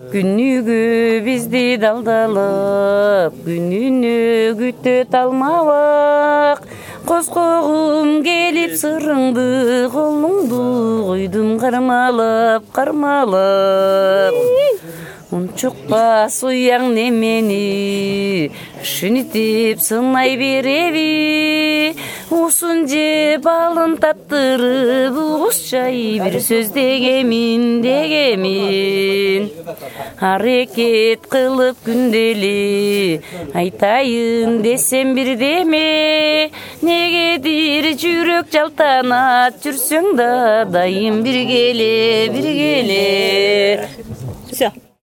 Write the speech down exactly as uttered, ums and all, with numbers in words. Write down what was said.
Күнүгү бизди далдалып, күнүнө күтөт алмабак. Коскогум келип сырыңды, колуңду койдум кармалып, кармалып. Унчукпас уяң немени, шүнитип сынай береби. Усын же балын таттырып, угушчай бир сөз дегемин, дегемин. Арекет кылып күндели, айтайын десем бирдеме. Негедир жүрөк жалтанат, жүрсөң да дайым бир келе, бир келе. Все.